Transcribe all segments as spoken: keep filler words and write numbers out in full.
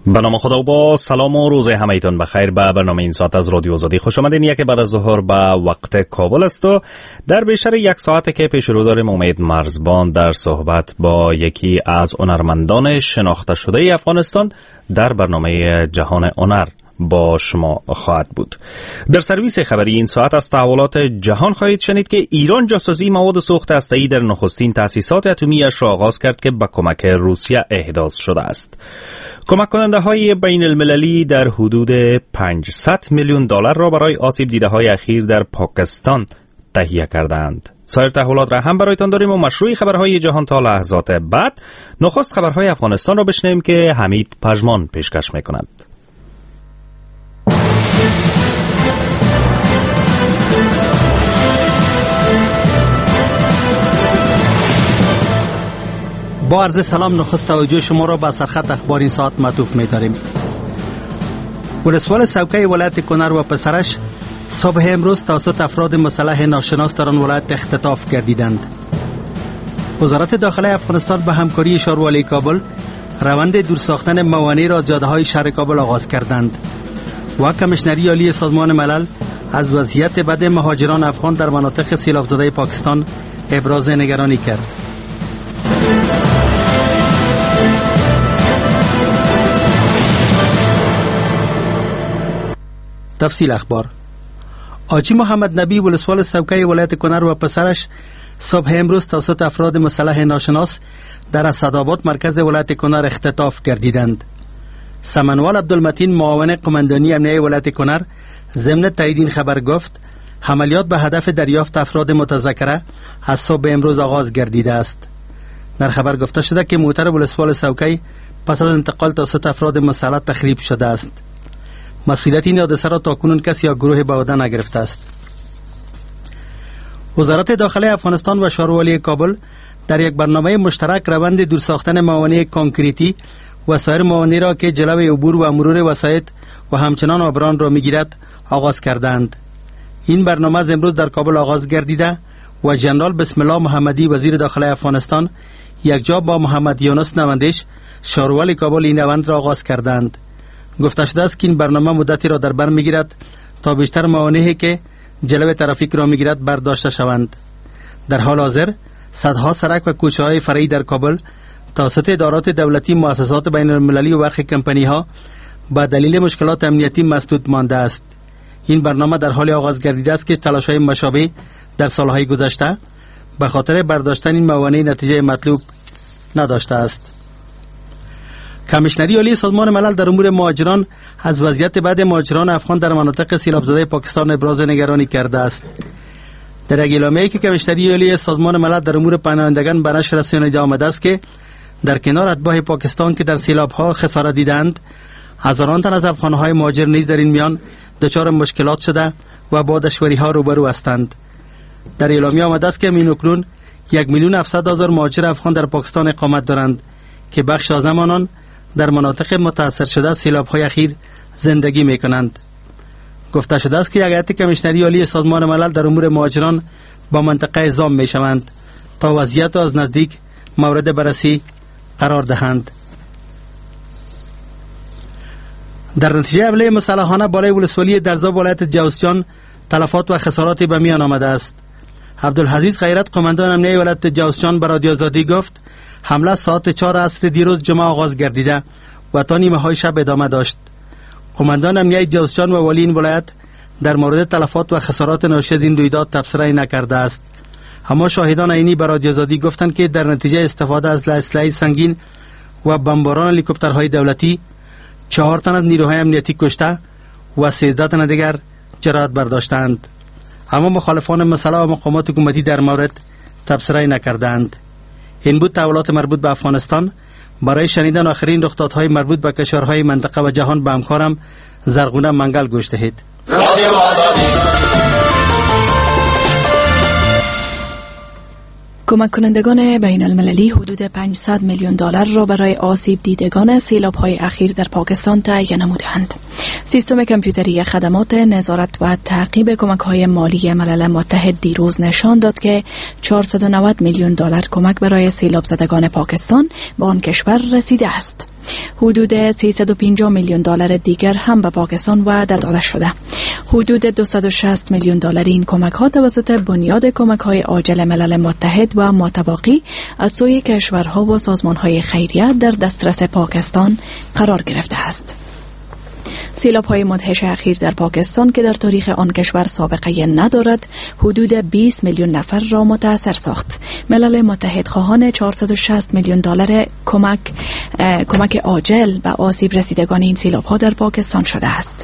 به نام خدا و با سلام و روز همه‌تان بخیر. به برنامه این ساعت از رادیو آزادی خوش آمدین. یک بعد از ظهر به وقت کابل است و در بیشتر یک ساعت که پیش رو داریم امید مرزبان در صحبت با یکی از هنرمندان شناخته شده افغانستان در برنامه جهان هنر با شما خواهد بود. در سرویس خبری این ساعت از تحولات جهان خواهید شنید که ایران جاسازی مواد سوخت هسته‌ای در نخستین تأسیسات اتمی‌اش را آغاز کرد که با کمک روسیه احداث شده است. کمک کننده های بین المللی در حدود پانصد میلیون دلار را برای آسیب دیده های اخیر در پاکستان تهیه کردند. سایر تحولات را هم برایتان داریم و مشروع خبرهای جهان تا لحظات بعد. نخست خبرهای افغانستان را بشنویم که حمید پژمان پیشکش می‌کند. با عرض سلام، نخست توجه شما را به سرخط اخبار این ساعت معطوف می‌داریم. ولسوال سوکه ولایت کنر و پسرش صبح امروز توسط افراد مسلح ناشناس در آن ولایت اختطاف گردیدند. وزارت داخله افغانستان به همکاری ښاروالۍ کابل روند دور ساختن موانع را جاده‌های شهر کابل آغاز کردند و کمیشنری عالی سازمان ملل از وضعیت بد مهاجران افغان در مناطق سیلاب زده پاکستان ابراز نگرانی کرد. تفصیل اخبار. آجی محمد نبی ولسوال سوکه ولایت کنر و پسرش صبح امروز توسط افراد مسلح ناشناس در اسدآباد مرکز ولایت کنر اختطاف گردیدند. سمنوال عبدالمتین معاون قماندانی امنیه ولایت کنر ضمن تایید این خبر گفت عملیات به هدف دریافت افراد متذکره از صبح امروز آغاز گردیده است. در خبر گفته شده که موتر ولسوال سوکه پس از انتقال توسط افراد مسلح تخریب شده است. مسئولیت این حادثه را تاکنون کسی یا گروه به عهده نگرفته است. وزارت داخله افغانستان و ښاروالۍ کابل در یک برنامه مشترک روند دور ساختن موانع کانکریتی و سایر موانع را که جلوی عبور و مرور وسایط و همچنان آبران را میگیرد آغاز کردند. این برنامه از امروز در کابل آغاز گردیده و جنرال بسم الله محمدی وزیر داخله افغانستان یکجا با محمد یونس نوندش ښاروالۍ کابل این روند را آغاز کردند. گفته شده است که این برنامه مدتی را در بر میگیرد تا بیشتر موانعی که جلوی ترافیک را میگیرد برداشته شوند. در حال حاضر صدها سرک و کوچه‌های فرعی در کابل توسط ادارات دولتی، مؤسسات بین المللی و برخی کمپنی‌ها به دلیل مشکلات امنیتی مسدود مانده است. این برنامه در حال آغاز گردیده است که تلاش‌های مشابه در سال‌های گذشته به خاطر برداشتن این موانع نتیجه مطلوب نداشته است. کمیشنری عالی سازمان ملل در امور مهاجران از وضعیت بد مهاجران افغان در مناطق سیلاب زده پاکستان ابراز نگرانی کرده است. در یک اعلامیه‌ای که کمیشنری عالی سازمان ملل در امور پناهندگان به نشر رسانیده آمده است که در کنار اتباع پاکستان که در سیلاب‌ها خسارت دیدند، هزاران تن از افغان‌های مهاجر نیز در این میان دچار مشکلات شده و با دشواری‌ها روبرو هستند. در اعلامیه آمده است که اینوکنون یک میلیون هفتصد هزار مهاجر افغان در پاکستان اقامت دارند که بخش از آنان در مناطق متاثر شده سیلاب‌های اخیر زندگی می‌کنند. گفته شده است که یک هیئت کمیشنری عالی سازمان ملل در امور مهاجران با منطقه اعزام می‌شوند تا وضعیت را از نزدیک مورد بررسی قرار دهند. در نتیجه حمله مسلحانه بالای ولسوالی درزاب ولایت جوزجان تلفات و خساراتی به میان آمده است. عبدالعزیز غیرت قماندان امنیه ولایت جوزجان به رادیو آزادی گفت حمله ساعت چهار عصر دیروز جمعه آغاز گردیده و تا نیمه های شب ادامه داشت. قماندان امنیه جوزجان و والی این ولایت در مورد تلفات و خسارات ناشی از این رویداد تبصره نکرده است. اما شاهدان عینی به رادیو آزادی گفتند که در نتیجه استفاده از اسلحه سنگین و بمباران هلیکوپترهای دولتی چهار تن از نیروهای امنیتی کشته و سیزده تن دیگر جراحت برداشتند. اما مخالفان مسئله و مقامات حکومتی در مورد تبصره نکردند. این بود تحولات مربوط به افغانستان. برای شنیدن آخرین رخدادهای مربوط به کشورهای منطقه و جهان به همکارم زرغونه منگل گوش دهید. کمک کنندگان بین المللی حدود پانصد میلیون دلار را برای آسیب دیدگان سیلاب‌های اخیر در پاکستان تهیه نمودند. سیستم کامپیوتری خدمات نظارت و تعقیب کمک‌های مالی ملل متحد دیروز نشان داد که چهارصد و نود میلیون دلار کمک برای سیلاب زدگان پاکستان به آن کشور رسیده است. حدود سیصد و پنجاه میلیون دلار دیگر هم به پاکستان وعده داده شده. حدود دویست و شصت میلیون دلار این کمک ها توسط بنیاد کمک های عاجل ملل متحد و متباقی از سوی کشورها و سازمان های خیریه در دسترس پاکستان قرار گرفته است. سیلاب های مدهش اخیر در پاکستان که در تاریخ آن کشور سابقه ندارد، حدود بیست میلیون نفر را متاثر ساخت. ملل متحد خواهان چهارصد و شصت میلیون دلار کمک کمک عاجل به آسیب رسیدگان این سیلاب ها در پاکستان شده است.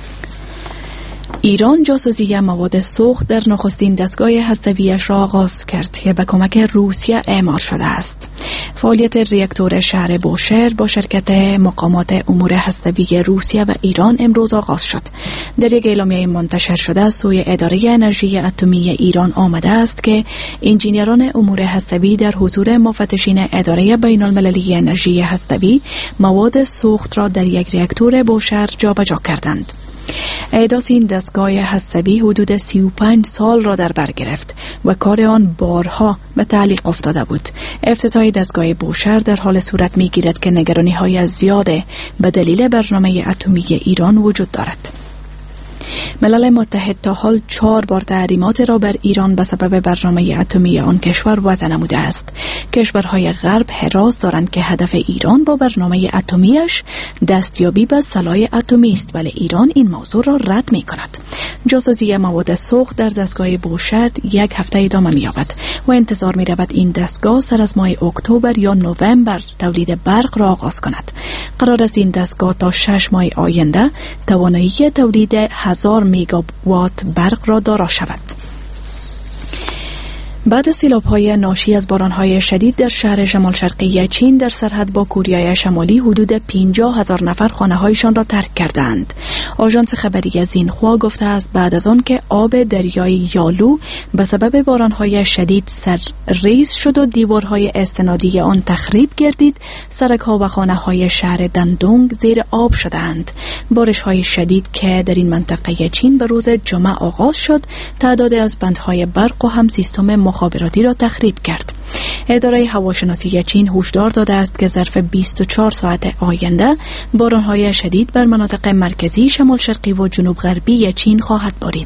ایران جاسوسی مواد سوخت در نخستین دستگاه هسته‌ایش را آغاز کرد که به کمک روسیه اعمار شده است. فعالیت ریاکتور شهر بوشهر با شرکت مقامات امور هسته‌ای روسیه و ایران امروز آغاز شد. در یک اعلامیه منتشر شده سوی اداره انرژی اتمی ایران آمده است که انجینران امور هسته‌ای در حضور مفتشین اداره بین‌المللی انرژی هسته‌ای مواد سوخت را در یک ریاکتور بوشهر جابجا کردند. احداث این دستگاه هسته‌ای حدود سی و پنج سال را در بر گرفت و کار آن بارها به تعلیق افتاده بود. افتتاح دستگاه بوشهر در حال صورت می‌گیرد که نگرانی‌های زیاده به دلیل برنامه اتمی ایران وجود دارد. ملل متحد تا حال چهار بار تحریمات را بر ایران به سبب برنامه اتمی آن کشور وضع نموده است. کشورهای غرب حراس دارند که هدف ایران با برنامه اتمیش دستیابی به سلاح اتمی است، ولی ایران این موضوع را رد می کند. جاسوسی مواد سوخت در دستگاه بوشهر یک هفته ادامه می یابد و انتظار می رود این دستگاه سر از ماه اکتبر یا نوامبر تولید برق را آغاز کند. قرار است این دستگاه تا شش ماه آینده توانایی تولید هزار میگاوات برق را دارا شود. بعد سیلاب‌های ناشی از باران‌های شدید در شهر شمال شرقی چین در سرحد با کره شمالی حدود پنجاه هزار نفر خانه‌هایشان را ترک کردند. آژانس خبری زینخوا گفته است بعد از آن که آب دریای یالو به سبب باران‌های شدید سرریز شد و دیوارهای استنادی آن تخریب گردید، سرک‌ها و خانه‌های شهر دندونگ زیر آب شدند. بارش‌های شدید که در این منطقه چین به روز جمعه آغاز شد، تعداد از بندهای برق و هم سیستم مخابراتی را تخریب کرد. اداره هواشناسی چین هشدار داده است که ظرف بیست و چهار ساعت آینده باران‌های شدید بر مناطق مرکزی، شمال شرقی و جنوب غربی چین خواهد بارید.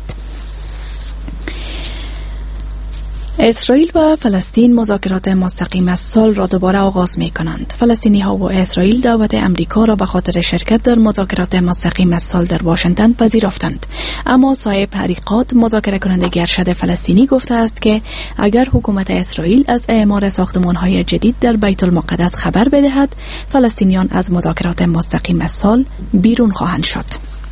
اسرائیل و فلسطین مذاکرات مستقیم از سال را دوباره آغاز می کنند. فلسطینی ها و اسرائیل دعوت امریکا را به خاطر شرکت در مذاکرات مستقیم از سال در واشنگتن پذیرفتند. اما صاحب تحقیقات مذاکره کننده ارشد فلسطینی گفته است که اگر حکومت اسرائیل از اعمار ساختمان های جدید در بیت المقدس خبر بدهد، فلسطینیان از مذاکرات مستقیم از سال بیرون خواهند شد.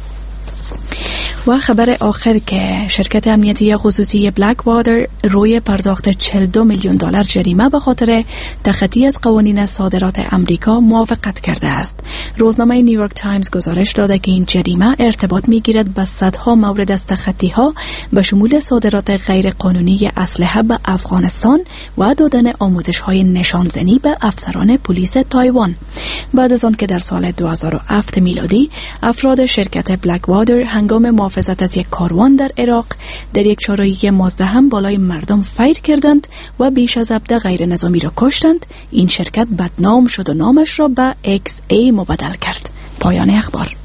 و خبر آخر که شرکت امنیتی خصوصی بلک وادر روی پرداخت چهل و دو میلیون دلار جریمه به خاطر تخطی از قوانین صادرات امریکا موافقت کرده است. روزنامه نیویورک تایمز گزارش داده که این جریمه ارتباط می‌گیرد به صدها مورد از تخطی‌ها به شمول صادرات غیر قانونی اسلحه به افغانستان و دادن آموزش‌های نشانزنی به افسران پلیس تایوان. بعد از آن که در سال دو هزار و هفت میلادی افراد شرکت بلک وادر هنگام محافظت از یک کاروان در عراق در یک چهارراهی مزدحم بالای مردم فیر کردند و بیش از هفده غیر نظامی را کشتند، این شرکت بدنام شد و نامش را به ایکس ای مبدل کرد. پایان اخبار.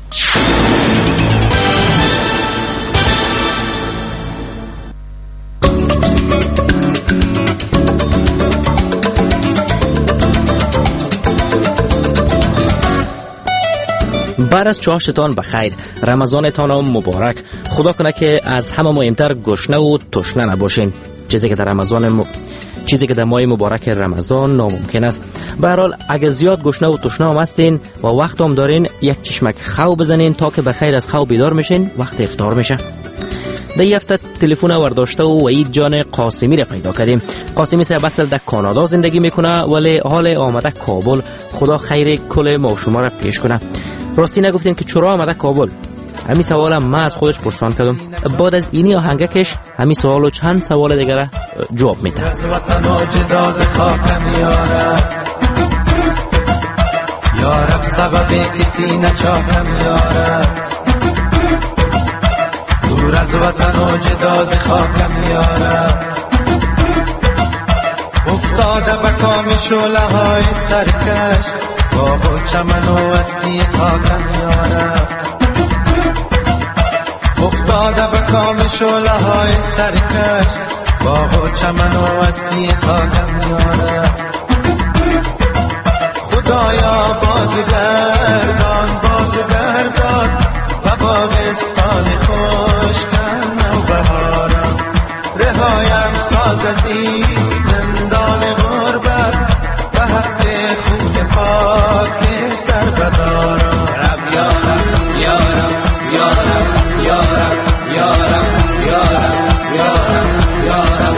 بعد از چاشتان بخیر، رمضانتان مبارک. خدا کنه که از همه مهمتر گشنه و تشنه نباشین، چیزی که در رمضان م... چیزی که در ماه مبارک رمضان ناممکن است. به هر حال اگه زیاد گشنه و تشنه هم هستین و وقت هم دارین، یک چشمک خو بزنین تا که بخیر از خو بیدار میشین، وقت افطار میشه. در یه هفته تلفن ورداشته و وحید جان قاسمی را پیدا کردیم. قاسمی صاحب اصل در کانادا زندگی میکنه ولی حال آمده کابل. خدا خیر کل ما و شما را پیش کنه. راستی نگفتین که چرا آمده کابل؟ همین سوالم من از خودش پرسان کردم. بعد از اینی آهنگکش همین سوال و چند سوال دیگر جواب میده. از وطن و جداز خاکم یاره یارب سبب کسی نچاکم یاره دور از وطن و جداز خاکم یاره افتاده به کام شعله های سرکش باغ و چمن و اصلی خاکم یارم افتاده به کام شعله های سرکش باغ و چمن و اصلی خاکم یارم خدایا بازگردان بازگردان و باغستان خوشگم و بهارم رهایم ساز از این زندان غربت و حق خون پاک سر بدارم رب یارم یارم یارم یارم یارم یارم یارم یارم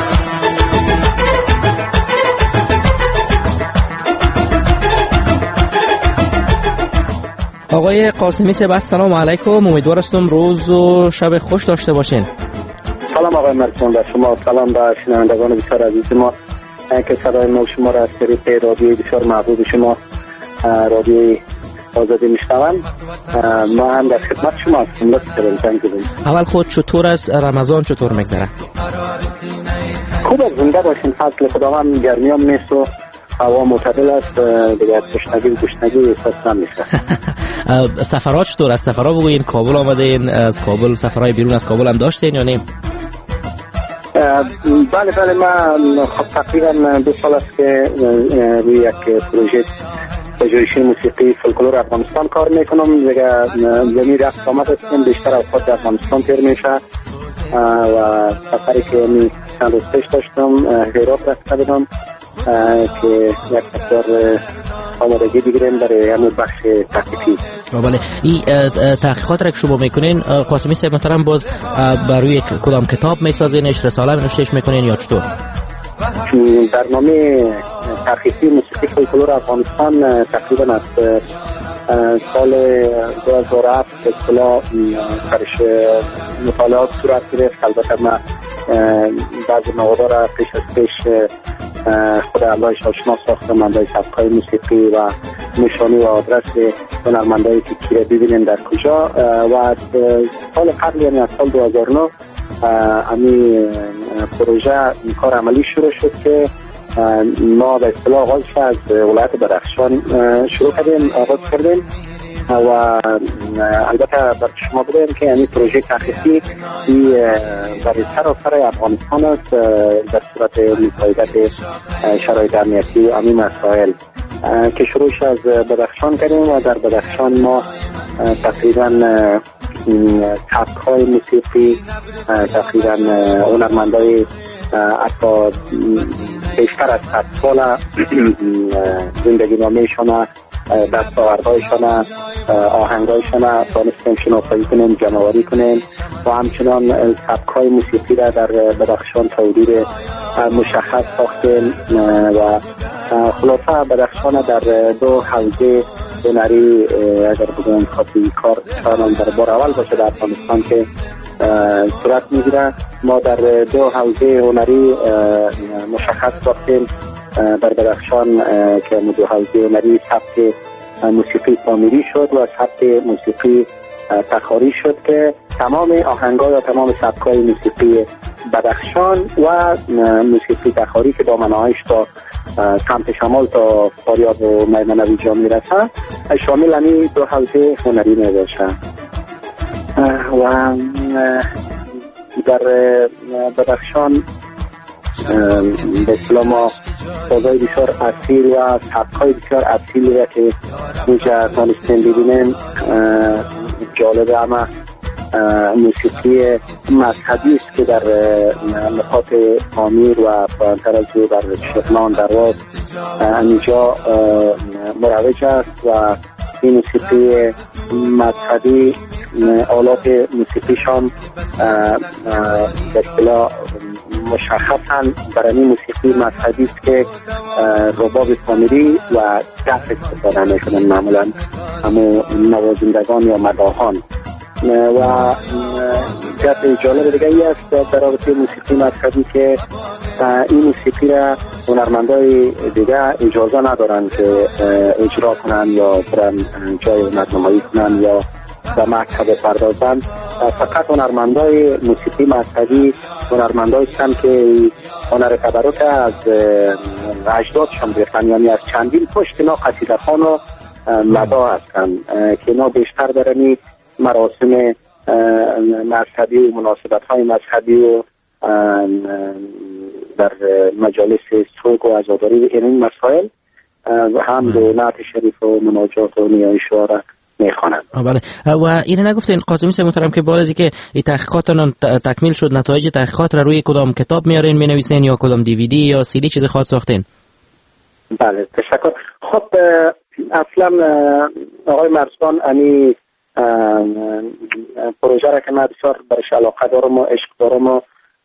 آقای قاسمی سپاس، سلام علیکم، امیدوار هستم روز و شب خوش داشته باشین. سلام آقای مرسون به شما، سلام به شنوندگان بسیار عزیز ما که صدای ما شما را از طریق رادیوی بسیار محبوب شما رادیوی آزادی میشنوند. ما هم در خدمت شما هستیم. اول خود چطور است رمضان، چطور میگذره؟ خوب است، زنده باشین. فضل خداوند گرمی هم نیست و هوا معتدل است، دیگه تشنگی و گشنگی احساس نمیشه. سفرات چطور است؟ سفرها بگوین، کابل آمدین، از کابل سفرهای بیرون از کابل هم داشتین یا نه؟ بله بله، من خب تقریبا دو سال است که روی یک پروژه پژوهشی موسیقی فولکلور افغانستان کار میکنم. دیگه زمین رفت آمد هستیم، بیشتر اوقات در افغانستان تیر میشه و سفری که می چند روز پیش داشتم هرات رفته بودم که یک مقدار آمادگی بگیریم برای همون بخش تحقیقی. بله، این تحقیقات را که شما میکنین قاسمی صاحب محترم باز برای کدام کتاب میسازینش، رساله نوشتهش میکنین یا چطور؟ برنامه تحقیقی موسیقی فولکلور افغانستان تقریبا از سال دو هزار و هفت به اصطلاح سرش مطالعات صورت گرفت. البته من بعضی موارد را پیش از پیش خود اللهش آشنا ساختم، مندای سبکای موسیقی و نشانی و آدرس هنرمندایی که کیره ببینیم در کجا و از سال قبل یعنی از سال دو هزار و نه امی پروژه این کار عملی شروع شد که ما به اصطلاح آغازش از ولایت بدخشان شروع کردیم آغاز کردیم و البته برای شما بگویم که یعنی پروژه تحقیقی برای سراسر افغانستان است در صورت مطالعات شرایط امنیتی و همین مسائل که شروعش از بدخشان کردیم و در بدخشان ما تقریبا سبک‌های موسیقی تقریبا هنرمندای حتی بیشتر از صد سال زندگی نامه‌شان، دستاوردهایشان، آهنگایشان دانستیم شناسایی کنیم، جمع‌آوری کنیم و همچنان سبک‌های موسیقی را در بدخشان تولید مشخص ساختیم و خلاصه بدخشان در دو حوزه هنری اگر بگویم خاطی کار شاید در بار اول باشه در افغانستان که صورت میگیره. ما در دو حوزه هنری مشخص ساختیم در بدخشان که دو حوزه هنری سبک موسیقی پامیری شد و سبک موسیقی تخاری شد که تمام آهنگ‌ها یا تمام سبک‌های موسیقی بدخشان و موسیقی تخاری که دامنه‌هایش تا سمت شمال تا فاریاب و میمنوی جا میرسه شامل همی دو حوزه هنری میباشه و در بدخشان به اصطلاح ما سازهای بسیار اصیل و سبک‌های بسیار اصیلی را که اینجا دانستیم ببینیم. جالب همه موسیقی مذهبی است که در نقاط پامیر و پایانتر از او در شغلان در واز اینجا مروج است و این موسیقی مذهبی آلات موسیقیشان به اصطلاح مشخصاً برای موسیقی مذهبی است که رباب پامیری و دف استفاده میکنن، معمولاً همون نوازندگان یا مداحان. و جهت جالب دیگه ای است در رابطه موسیقی مذهبی که این موسیقی را هنرمندای دیگه اجازه ندارن که اجرا کنن یا برن جای نمایی کنن یا به مکتب پردازن. فقط هنرمندای موسیقی مذهبی هنرمندایی هستند که هنر تبرک از اجدادشان گرفتن، یعنی از چندین پشت اینا قصیده خوان و مدا هستند که اینا بیشتر در این مراسم مذهبی و مناسبت های مذهبی و در مجالس سوگ و عزاداری و این مسائل هم به نعت شریف و مناجات و نیای شعرا میخوانند. بله. و این نگفتین قاسمی صاحب محترم که بعد از اینکه این تحقیقاتتون تکمیل شد نتایج تحقیقات را روی کدام کتاب میارین مینویسین یا کدام دیویدی یا سیدی چیز خاص ساختین؟ بله تشکر. خب اصلا آقای مرزبان امی پروژه را که من بسیار برش علاقه دارم و عشق دارم و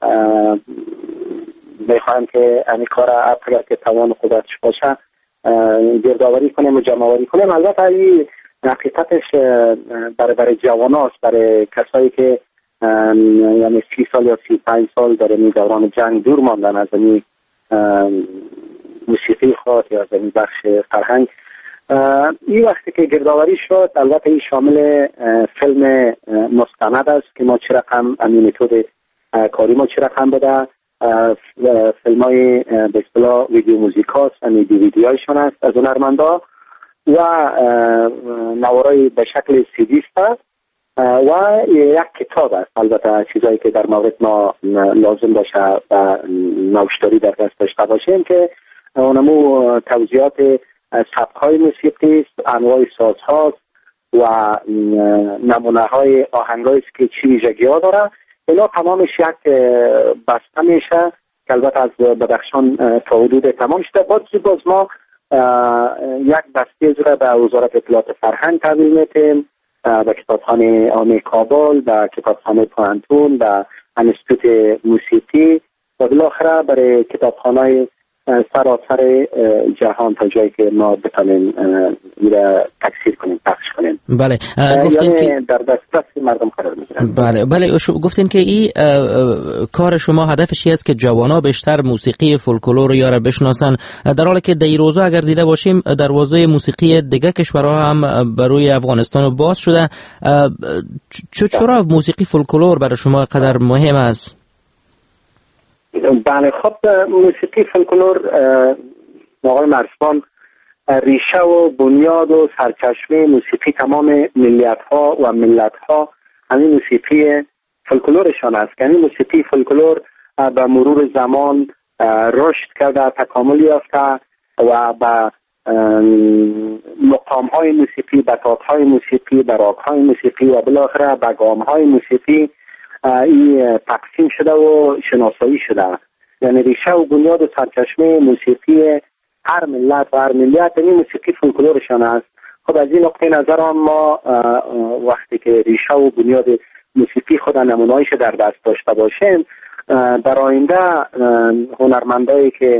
میخواهم که امی کار اگر که توان قدرتش باشه گردآوری کنیم و جمع‌آوری کنیم. البته این حقیقتش برای برای جوان هاست، برای کسایی که یعنی سی سال یا سی پنج سال در این دوران جنگ دور ماندن از این موسیقی خود یا از این بخش فرهنگ. این وقتی که گردآوری شد البته این شامل فیلم مستند است که ما چه رقم همین متد کاری ما چه رقم بده، فیلم های به اصطلاح ویدیو موزیکاست، همین دیویدی هایشون است از هنرمندا و نوارای به شکل سیدی است و یک کتاب است. البته چیزایی که در مورد ما لازم باشه و نوشتاری در دست داشته باشیم که اونمو توضیحات سبک‌های موسیقی است، انواع سازهاست و نمونه‌های آهنگایی است که چی ویژگی‌ها داره. اینا تمامش یک بسته میشه که البته از بدخشان تا حدود تمام شده. باز باز ما یک بسته را به وزارت اطلاعات فرهنگ تحویل میدیم، به کتابخانه عامه کابل، به کتابخانه پوهنتون، به انستیتوت موسیقی و بالاخره برای کتابخانه‌های سراسر جهان تا جایی که ما بتونیم میره تکثیر کنیم، پخش کنیم. بله گفتین یعنی که در دسترس مردم قرار میگیرن. بله بله گفتین که این کار شما هدفش است که جوانا بیشتر موسیقی فولکلور یا را بشناسن، در حالی که در روزا اگر دیده باشیم دروازه موسیقی دیگه کشورها هم برای افغانستان باز شده. چرا موسیقی فولکلور برای شما قدر مهم است؟ بله خب موسیقی فولکلور آقای مرزبان ریشه و بنیاد و سرچشمه موسیقی تمام ملیت ها و ملت ها همین موسیقی فولکلورشان است. یعنی موسیقی فولکلور به مرور زمان رشد کرده، تکامل یافته و به مقام های موسیقی، بتات های موسیقی، براک های موسیقی و بالاخره به گام های موسیقی این تقسیم شده و شناسایی شده. یعنی ریشه و بنیاد و سرچشمه موسیقی هر ملت و هر ملیت این موسیقی فولکلورشان است. خب از این نقطه نظر هم ما وقتی که ریشه و بنیاد موسیقی خود نمونه‌ایش در دست داشته باشیم، در آینده هنرمندایی که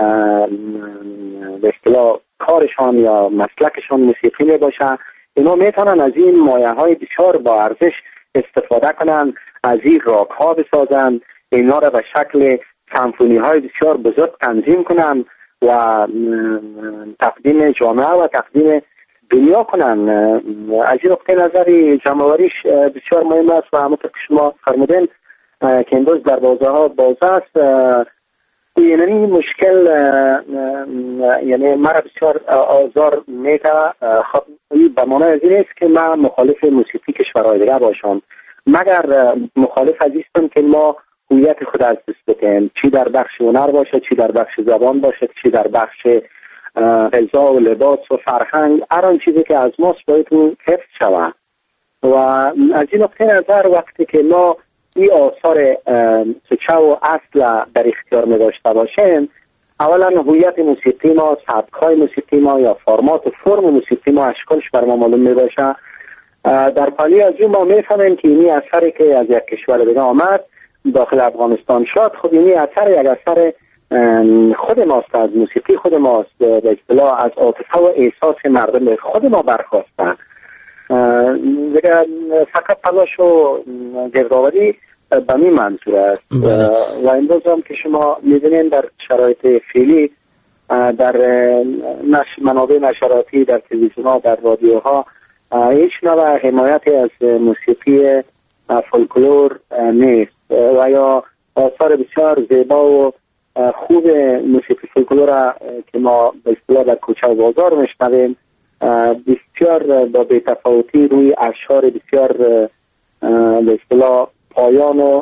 به اصطلاح کارشان یا مسلکشان موسیقی می باشه، اینا میتونن از این مایه‌های بسیار با ارزش استفاده کنن، از این راک ها بسازن، اینا را به شکل سمفونی های بسیار بزرگ تنظیم کنن و تقدیم جامعه و تقدیم دنیا کنن. از این نقطه نظر جمع‌آوریش بسیار مهم است و همونطور که شما فرمودین که امروز دروازه ها باز است. یعنی مشکل یعنی مرا بسیار آزار میده. خب به معنی از این است که من مخالف موسیقی کشورهای دیگه باشم، مگر مخالف از ایستم که ما هویت خود از دست بدیم، چی در بخش هنر باشه، چی در بخش زبان باشه، چی در بخش غذا و لباس و فرهنگ، هر آن چیزی که از ماست باید اون حفظ شود. و از این نقطه نظر وقتی که ما این آثار سوچه و اصل در اختیار می داشته باشیم، اولا هویت موسیقی ما، سبک‌های موسیقی ما یا فرمات و فرم موسیقی ما اشکالش بر ما معلوم می باشه. در پالی از اون ما میفهمیم که اینی اثری که از یک کشور دیگه آمد داخل افغانستان شد، خب اینی اثر یک اثر خود ماست، از موسیقی خود ماست، به اصطلاح از عاطفه و احساس مردم خود ما برخواسته. دیگه فقط تلاش و گردآوری به می منظور است. و امروز هم که شما می‌بینید در شرایط فعلی در نش منابع نشراتی، در تلویزیون‌ها، در رادیوها هیچ نوع حمایتی از موسیقی فولکلور نیست و یا آثار بسیار زیبا و خوب موسیقی فولکلور که ما به اصطلاح در کوچه و بازار میشنویم بسیار با بی‌تفاوتی روی اشعار بسیار به اصطلاح پایان و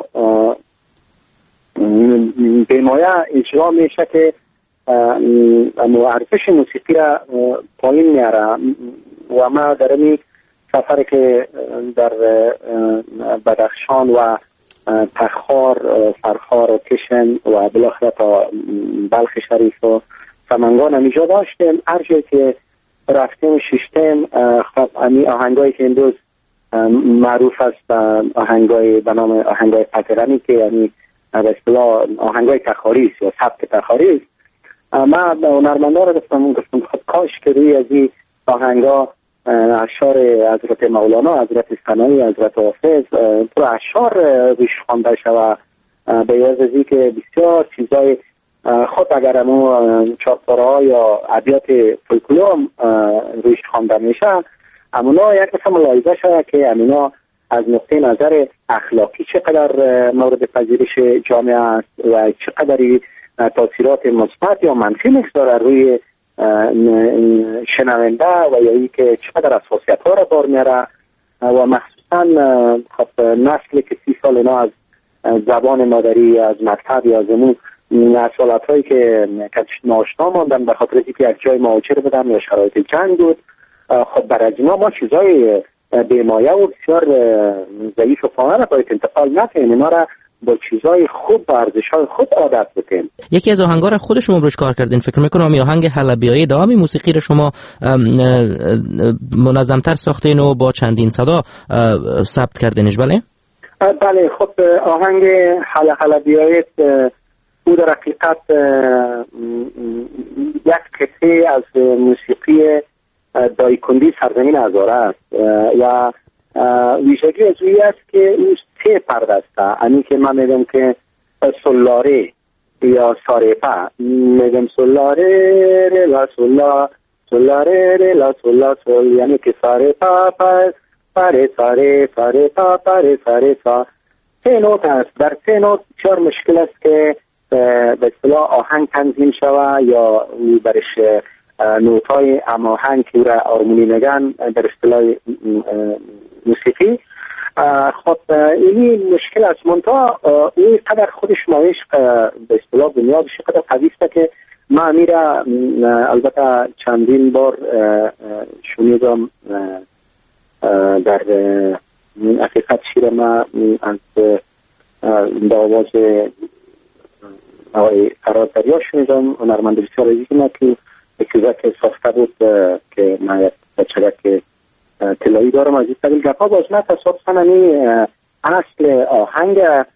بی‌مایه اجرا میشه که ارزش موسیقی را پایین میاره. و ما در این سفر که در بدخشان و تخار، سرخار و کشن و بالاخره تا بلخ شریف و سمنگان اینجا داشتیم، هر جایی که رفتیم ششتیم. خب امی آهنگایی که امروز معروف است آهنگای به نام آهنگای پترانی که یعنی به اصطلاح آهنگای تخاری است یا سبک تخاری است، ما به هنرمندا را گفتم گفتم خب کاش که روی از این آهنگا اشعار حضرت مولانا، حضرت ثنایی، حضرت حافظ تو اشعار روش خوانده شود، به عوض از که بسیار چیزای خود اگر امو چاپارها یا ابیات فولکلور روش خوانده میشه، امونا یک دفعه ملاحظه شده که امونا از نقطه نظر اخلاقی چقدر مورد پذیرش جامعه است و چقدر تاثیرات مثبت یا منفی میگذاره روی شنونده و یا ای که چقدر اساسیت ها را بار میاره و مخصوصا خب نسلی که سی سال اینا از زبان مادری، از مکتب یا از اون اصالت هایی که ناشنا ماندن به خاطر اینکه یک جای مهاجر بودن یا شرایط جنگ بود، خب برای اینا ما چیزای بی‌مایه و بسیار ضعیف و پایه را باید انتقال نکنیم، اینا را با چیزای خوب و ارزش‌های خوب عادت بکنیم. یکی از آهنگا را خود شما روش کار کردین، فکر میکنم این آهنگ حلبیایی دامی موسیقی را شما منظمتر ساختین و با چندین صدا ثبت کردینش، بله؟ بله. خب آهنگ حل حلبیایی او در حقیقت یک قطعه از موسیقی دایکندی سرزمین هزاره است و ویژگی از اوی است که او سه پرده است. همین که من میگم که سولاره یا سارپا، میگم سولاره ر لا سولا، سولاره ر لا سولا سول، یعنی که سارپا پر پره ساره سارپا پره ساره سا. سه نوت است. در سه نوت چهار مشکل است که به اصطلاح آهنگ تنظیم شود یا برش نوتای هماهنگ که را آرمونی میگن در اصطلاح موسیقی. خب اینی مشکل است، منتها این قدر خودش مایش به اصطلاح بنیادش قدر قوی است که ما امیره البته چندین بار شنیدم در حقیقت شیر ما از با آواز آقای قرار دریا شنیدم، هنرمند بسیار عزیزی ما که اکیزه که ساخته بود که من یک بچه که تلایی دارم از این طویل گفا باز نه تصادفاً همی اصل آهنگ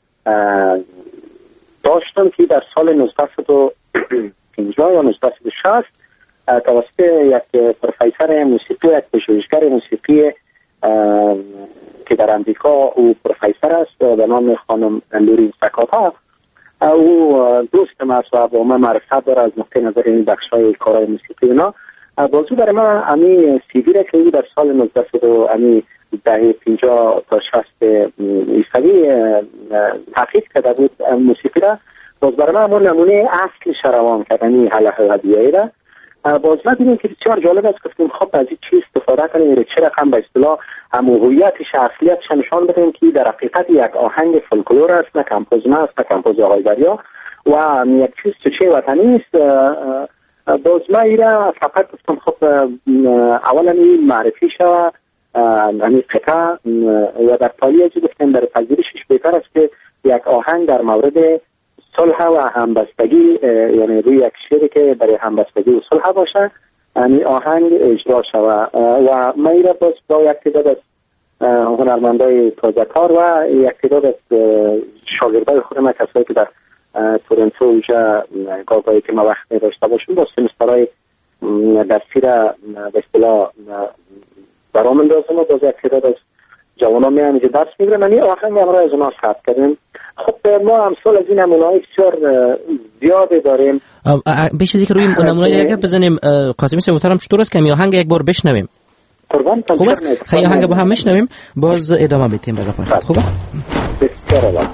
داشتم که در سال نوزده و پنجاه یا نوزده و شصت توسط یک پروفیسور موسیقی، یک پژوهشگر موسیقی که در امریکا او پروفیسور است به نام خانم لوری زکاتا، او دوست ما است و با ما معرفت داره از نقطه نظر این بخش‌های کارهای موسیقی اینا. بازو برای من امی سیدی را که او در سال نوزده و امی دهه پنجاه تا شصت عیسوی تحقیق کرده بود موسیقی را، باز برای من همون نمونه اصل شروان کردنی حل حلبیایی را باز ما دیدیم که بسیار جالب است. گفتیم خب از این چی استفاده کنیم چه رقم به اصطلاح هویتش اصلیتش نشان بدیم که در حقیقت یک آهنگ فولکلور است، نه کمپوز ما است، نه کمپوز آقای دریا و یک چیز چه وطنی است. باز ما ایره فقط گفتم خب اولا این معرفی شود همین قطعه و در تالی ازی گفتیم در پذیرشش بهتر است که یک آهنگ در مورد صلح و همبستگی، یعنی روی یک شعری که برای همبستگی و صلح باشه یعنی آهنگ اجرا شود و ما ایره باز با یک تعداد از هنرمندای تازه کار و یک تعداد از شاگردای خود ما کسایی که در تورنتو اونجا گاهی که ما وقت داشته باشیم با سمسترهای دستی را به اصطلاح برام اندازم و باز یک تعداد از جوان ها می همینجا درس میگرن. من این آهنگ هم را از اونا ثبت کردیم. خب ما امثال از این نمونه‌های بسیار زیاده داریم. بیش از یک روی نمونه‌های اگر بزنیم قاسمی صاحب محترم چطور است که می آهنگ یک بار بشنویم؟ خوب است خیلی آهنگ با هم میشنویم باز ادامه بدیم بعد پاشد. خوبه؟ بسیار عالی.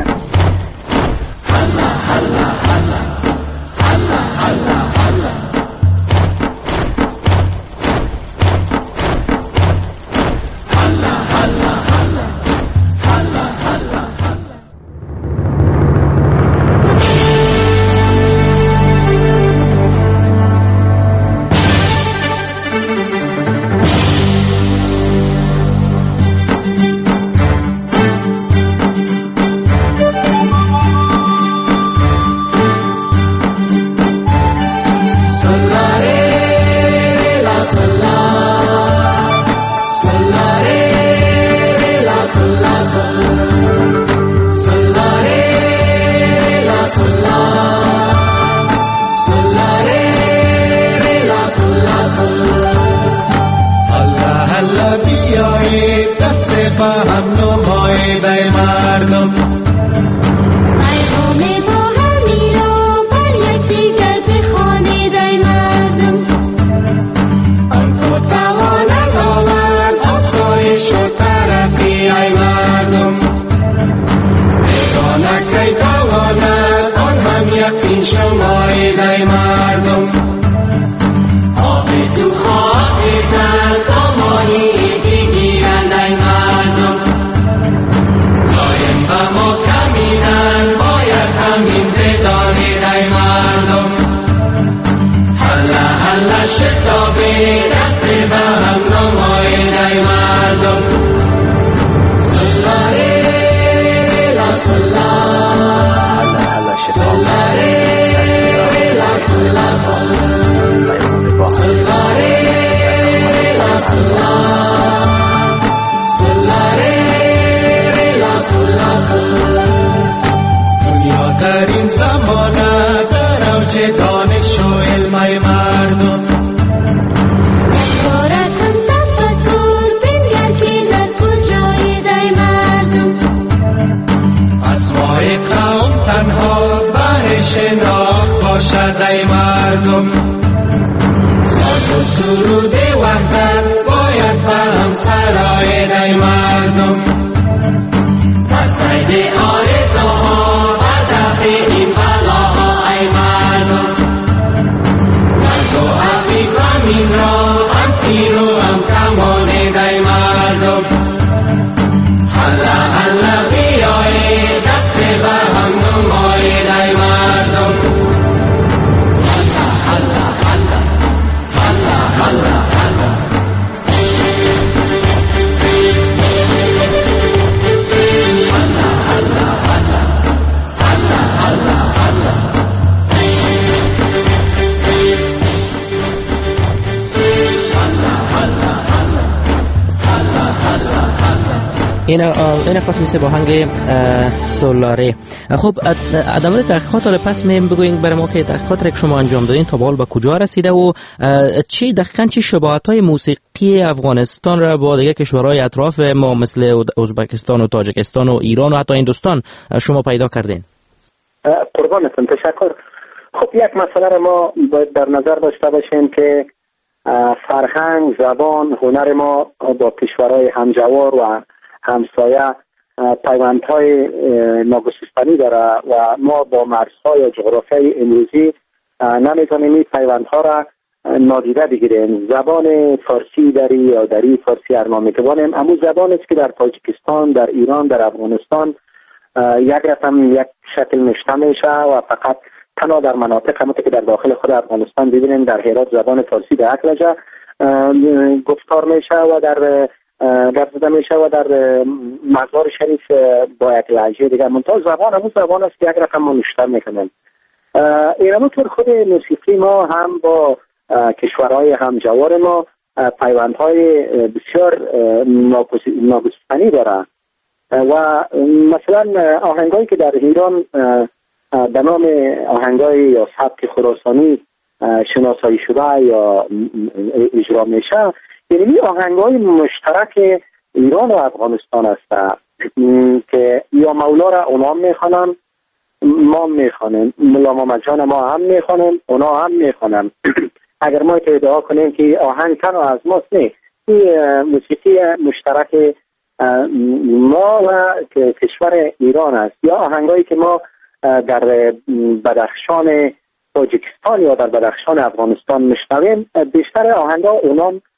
حالا حالا حالا حالا حالا حالا بیایید دست به هم نمایید ای مردم. یقین شمایید ای مردم. آب تو خاک زن تا ماهی بگیرند ای مردم. دایم و ما کمینن باید همین بدانید ای مردم. حلا حلا شتابه دست به هم نمایید ای مردم. سلاره لا سلاره دنیا در این زمانه در اوج دانش و علم ای مردم. کارتون تفکر بنگر که در کجایید ای مردم. اسماء قوم تنها بر شناخت باشد ای مردم. ساز و سرود وحدت باید به هم سرایید ای مردم. تسعید آرزوها هدف این بلاها ای مردم. مرد و عفیف زمین را هم تیر و هم کمانید ای مردم. حلا حلا بیایید دست به هم نمایید ای مردم. حلا حلا حلا حلا حلا حلا این این قسم با هنگ سولاره. خب ادامه تحقیقات رو پس می بگوین برای ما که تحقیقات را که شما انجام دادین تا به حال به کجا رسیده و چی دقیقاً چی شباهت‌های موسیقی افغانستان را با دیگه کشورهای اطراف ما مثل ازبکستان و تاجیکستان و ایران و حتی هندوستان شما پیدا کردین؟ قربانتون تشکر. خب یک مسئله را ما باید در نظر داشته باشیم که فرهنگ، زبان، هنر ما با کشورهای همجوار و همسایه پیوندهای ناگسستنی داره و ما با مرزهای و جغرافیای امروزی نمیتونیم این پیوندها را نادیده بگیریم. زبان فارسی داری یا داری فارسی هر نام میتوانیم، اما زبان است که در تاجیکستان، در ایران، در افغانستان یک رقم یک شکل نشته میشه و فقط تنها در مناطق همونطور که در داخل خود افغانستان ببینیم در هرات زبان فارسی به یک لهجه گفتار میشه و در گفت زده میشه و در مزار شریف با یک لهجه دیگر. منتها زبان همون زبان است که یک رقم ما نشتر میکنیم. این همونطور خود موسیقی ما هم با کشورهای همجوار ما پیوندهای بسیار ناگسستنی داره و مثلا آهنگایی که در ایران به نام آهنگای یا سبک خراسانی شناسایی شده یا اجرا میشه، یعنی آهنگای مشترک ایران و افغانستان است که یا مولا را اونا میخوانن ما میخوانیم، ملا محمد جان ما هم میخوانیم اونا هم میخوانن. اگر ما ادعا کنیم که آهنگ تنها از ماست، نه، این موسیقی مشترک ما و کشور ایران است. یا آهنگایی که ما در بدخشان تاجیکستان یا در بدخشان افغانستان میشنویم، بیشتر آهنگا اونام